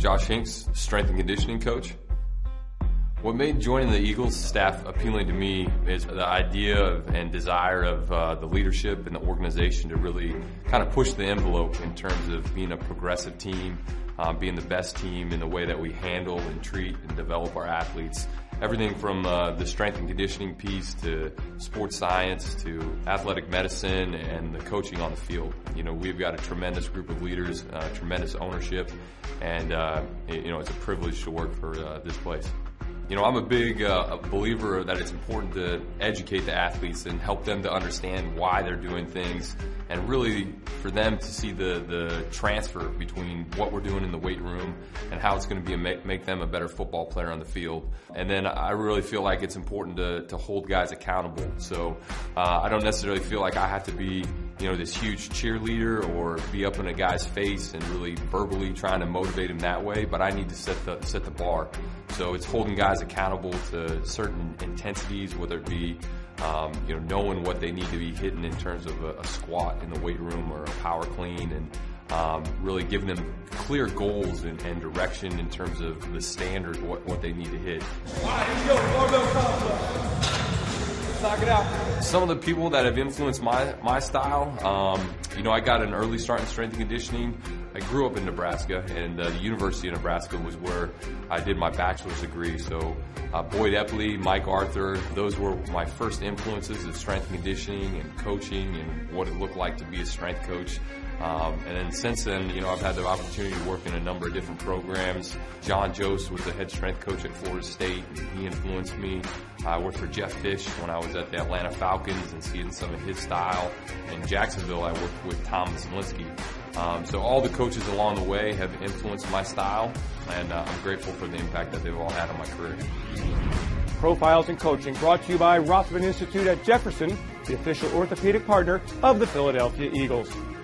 Josh Hinks, strength and conditioning coach. What made joining the Eagles staff appealing to me is the idea and desire of the leadership and the organization to really kind of push the envelope in terms of being a progressive team, being the best team in the way that we handle and treat and develop our athletes. Everything from the strength and conditioning piece to sports science to athletic medicine and the coaching on the field. You know, we've got a tremendous group of leaders, tremendous ownership, and it's a privilege to work for this place. You know, I'm a big believer that it's important to educate the athletes and help them to understand why they're doing things, and really for them to see the transfer between what we're doing in the weight room and how it's going to be make them a better football player on the field. And then I really feel like it's important to hold guys accountable. So I don't necessarily feel like I have to be, you know, this huge cheerleader or be up in a guy's face and really verbally trying to motivate him that way, but I need to set the bar. So it's holding guys accountable to certain intensities, whether it be knowing what they need to be hitting in terms of a squat in the weight room or a power clean, and really giving them clear goals and direction in terms of the standard, what they need to hit. All right, here we go. Barbell complex. Let's knock it out. Some of the people that have influenced my style, I got an early start in strength and conditioning. I grew up in Nebraska, and the University of Nebraska was where I did my bachelor's degree. So Boyd Epley, Mike Arthur, those were my first influences of strength and conditioning and coaching and what it looked like to be a strength coach. And then since then, I've had the opportunity to work in a number of different programs. John Jost was the head strength coach at Florida State, and he influenced me. I worked for Jeff Fish when I was at the Atlanta Falcons and seeing some of his style. In Jacksonville, I worked with Thomas Linsky. So all the coaches along the way have influenced my style, and I'm grateful for the impact that they've all had on my career. Profiles in Coaching, brought to you by Rothman Institute at Jefferson, the official orthopedic partner of the Philadelphia Eagles.